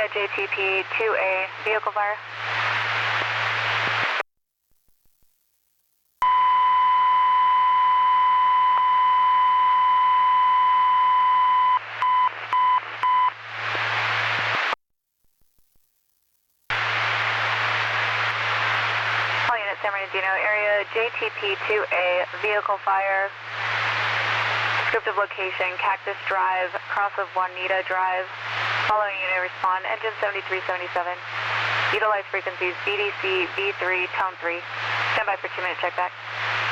area JTP 2A, vehicle fire. All units, San Bernardino area JTP 2A, vehicle fire. Descriptive location, Cactus Drive, cross of Juanita Drive. Following unit respond, engine 7377. Utilize frequencies VDC, V3, tone 3. Stand by for 2-minute checkback.